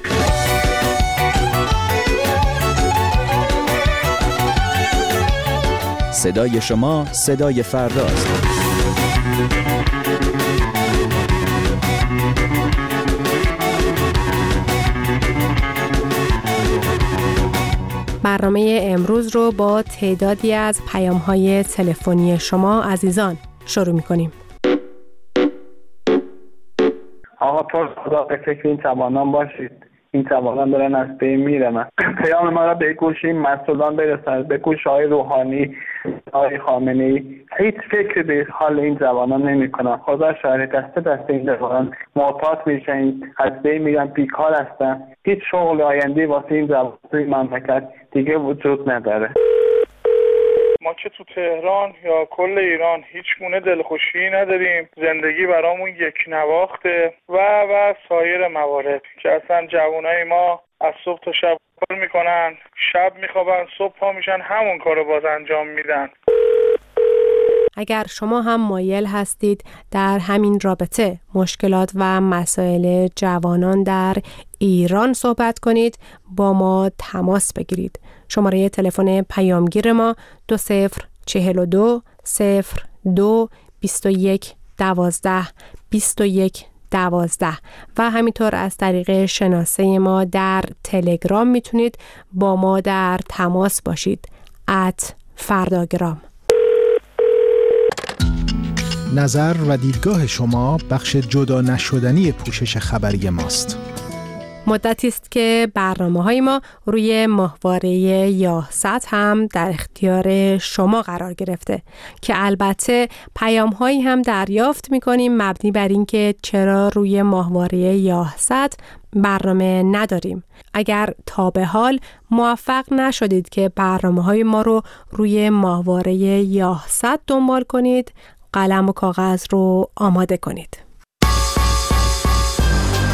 [SPEAKER 18] صدای شما، صدای فرداست.
[SPEAKER 21] برنامه امروز رو با تعدادی از پیام‌های تلفنی شما عزیزان شروع می‌کنیم.
[SPEAKER 20] آقا تو خدا به فکر این جوانان باشید، این جوانان دارن از بین میرن. پیام ما را به گوش این مسئولان برسند، به گوش آقای روحانی، آقای خامنه‌ای. هیچ فکر به حال این جوانان نمی‌کنن. خدا شاهد، دست دست این جوانان محتاط میشن، از بین میرن، بیکار هستن. هیچ شغل آینده واسه این جوانان توی مملکت دیگه وجود نداره.
[SPEAKER 22] ما که تو تهران یا کل ایران هیچ گونه دلخوشی نداریم، زندگی برامون یک نواخته و و سایر موارد که اصلا جوانای ما از صبح تا شب کار میکنن، شب میخوابن، صبح پا میشن همون کارو باز انجام میدن.
[SPEAKER 21] اگر شما هم مایل هستید در همین رابطه مشکلات و مسائل جوانان در ایران صحبت کنید، با ما تماس بگیرید. شماره تلفن پیامگیر ما دو صفر چهل و دو صفر دو بیست و یک دوازده بیست و یک دوازده و همینطور از طریق شناسه ما در تلگرام میتونید با ما در تماس باشید. ات فرداگرام.
[SPEAKER 18] نظر و دیدگاه شما بخش جدا نشدنی پوشش خبری ماست.
[SPEAKER 21] مدتی است که برنامه‌های ما روی ماهواره یاهصد هم در اختیار شما قرار گرفته که البته پیام‌هایی هم دریافت می‌کنیم مبنی بر اینکه چرا روی ماهواره یاهصد برنامه نداریم. اگر تا به حال موفق نشدید که برنامه‌های ما رو روی ماهواره یاهصد دنبال کنید، قلم و کاغذ رو آماده کنید.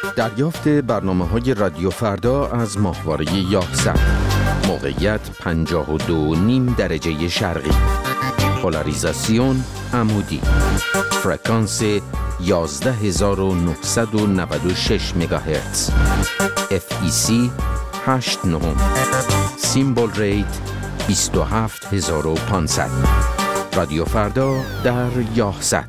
[SPEAKER 15] دریافت برنامه‌های رادیو فردا از ماهواره یاهصد. موقعیت پنجاه و دو و نیم درجه شرقی. پولاریزاسیون عمودی. فرکانس یازده هزار و نهصد و نود و شش مگاهرتز. اف ای سی هشت نهم. سیمبل ریت بیست و هفت هزار و پانصد. رادیو فردا در یاهصد.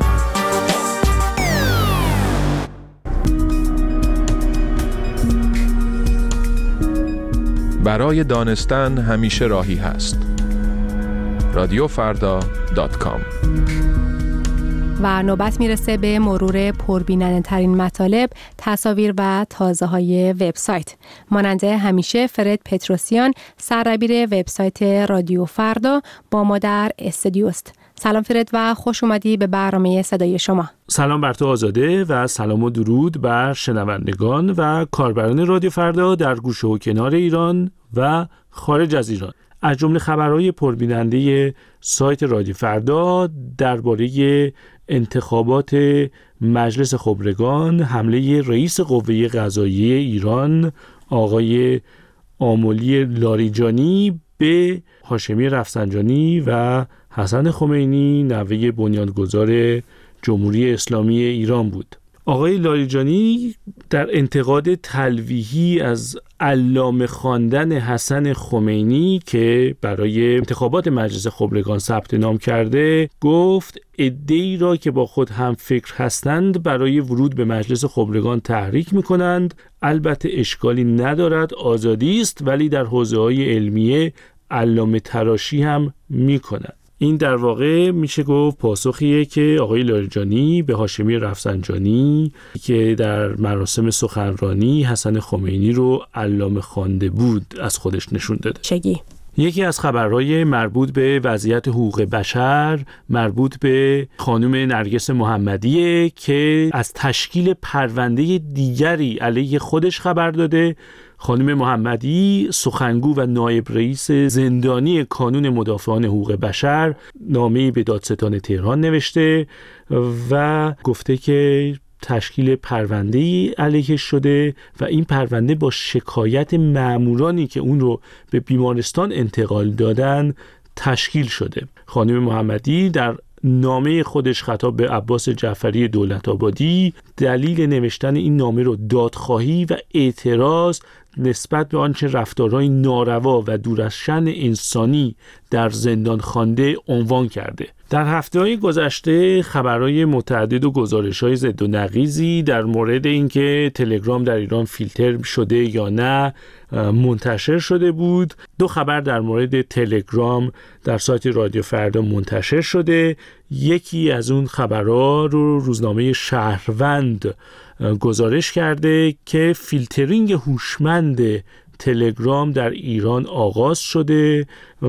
[SPEAKER 6] برای دانستن همیشه راهی هست. رادیو فردا دات کام.
[SPEAKER 21] و نوبت میرسه به مرور پربیننده ترین مطالب، تصاویر و تازه های وبسایت. مانند همیشه فرد پتروسیان، سردبیر وبسایت رادیو فردا، با ما در استودیو است. سلام فرد و خوش اومدی به برنامه صدای شما.
[SPEAKER 8] سلام بر تو آزاده و سلام و درود بر شنوندگان و کاربران رادیو فردا در گوشه و کنار ایران و خارج از ایران. از جمله خبرهای پربیننده سایت رادیو فردا درباره انتخابات مجلس خبرگان، حمله رئیس قوه قضاییه ایران آقای آملی لاریجانی به هاشمی رفسنجانی و حسن خمینی نوه بنیانگذار جمهوری اسلامی ایران بود. آقای لاریجانی در انتقاد تلویحی از علامه خواندن حسن خمینی که برای انتخابات مجلس خبرگان ثبت نام کرده گفت عده‌ای را که با خود هم فکر هستند برای ورود به مجلس خبرگان تحریک می‌کنند. البته اشکالی ندارد، آزادی است، ولی در حوزه‌های علمیه علامه تراشی هم می‌کنند. این در واقع میشه گفت پاسخیه که آقای لاریجانی به هاشمی رفسنجانی که در مراسم سخنرانی حسن خمینی رو علامه خوانده بود از خودش نشون داده.
[SPEAKER 21] چگی؟
[SPEAKER 8] یکی از خبرهای مربوط به وضعیت حقوق بشر مربوط به خانم نرگس محمدیه که از تشکیل پرونده دیگری علیه خودش خبر داده. خانم محمدی سخنگو و نایب رئیس زندانی کانون مدافعان حقوق بشر نامه‌ای به دادستان تهران نوشته و گفته که تشکیل پرونده‌ای علیه شده و این پرونده با شکایت مامورانی که اون رو به بیمارستان انتقال دادن تشکیل شده. خانم محمدی در نامه خودش خطاب به عباس جعفری دولت‌آبادی دلیل نوشتن این نامه رو دادخواهی و اعتراض نسبت به آنچه رفتارهای ناروا و دور از شأن انسانی در زندان خوانده عنوان کرده. در هفته‌های گذشته خبرهای متعدد و گزارش‌های ضد و نقیضی در مورد اینکه تلگرام در ایران فیلتر شده یا نه منتشر شده بود. دو خبر در مورد تلگرام در سایت رادیو فردا منتشر شده. یکی از اون خبرها رو روزنامه شهروند گزارش کرده که فیلترینگ هوشمند تلگرام در ایران آغاز شده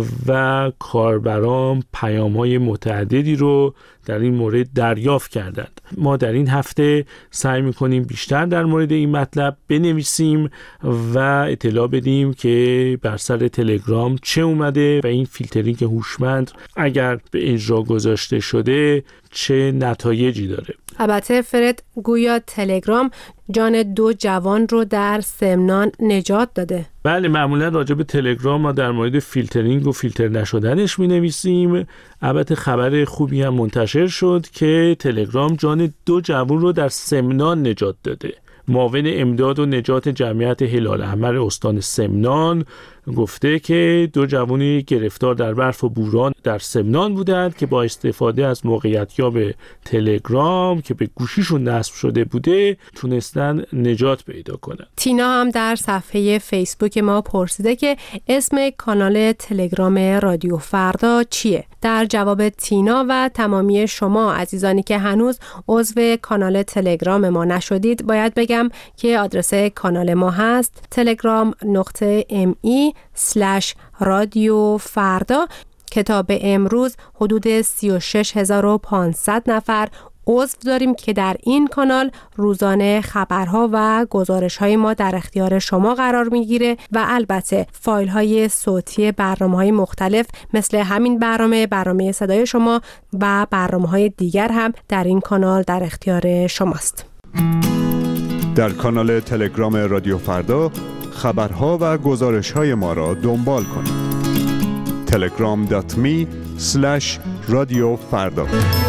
[SPEAKER 8] و کاربران پیام‌های متعددی رو در این مورد دریافت کردند. ما در این هفته سعی می‌کنیم بیشتر در مورد این مطلب بنویسیم و اطلاع بدیم که بر سر تلگرام چه اومده و این فیلترینگ هوشمند اگر به اجرا گذاشته شده چه نتایجی داره.
[SPEAKER 21] البته فرد گویا تلگرام جان دو جوان رو در سمنان نجات داده.
[SPEAKER 8] بله، معمولا راجع به تلگرام ما در مورد فیلترینگ و فیلتر نشدنش می نویسیم. البته خبر خوبی هم منتشر شد که تلگرام جان دو جوان رو در سمنان نجات داده. معاون امداد و نجات جمعیت هلال احمر استان سمنان گفته که دو جوانی گرفتار در برف و بوران در سمنان بودند که با استفاده از موقعیت‌یاب تلگرام که به گوشیشون نصب شده بوده تونستن نجات پیدا کنند.
[SPEAKER 21] تینا هم در صفحه فیسبوک ما پرسیده که اسم کانال تلگرام رادیو فردا چیه؟ در جواب تینا و تمامی شما عزیزانی که هنوز عضو کانال تلگرام ما نشدید باید بگم که آدرس کانال ما هست تلگرام نقطه ام ای سلش رادیو فردا. کتاب امروز حدود سی و شش هزار و پانصد نفر عضو داریم که در این کانال روزانه خبرها و گزارش‌های ما در اختیار شما قرار میگیره و البته فایل‌های صوتی برنامه‌های مختلف مثل همین برنامه، برنامه صدای شما و برنامه‌های دیگر هم در این کانال در اختیار شماست.
[SPEAKER 9] در کانال تلگرام رادیو فردا خبرها و گزارش‌های ما را دنبال کنید. تلگرام دات می اسلش رادیو فردا.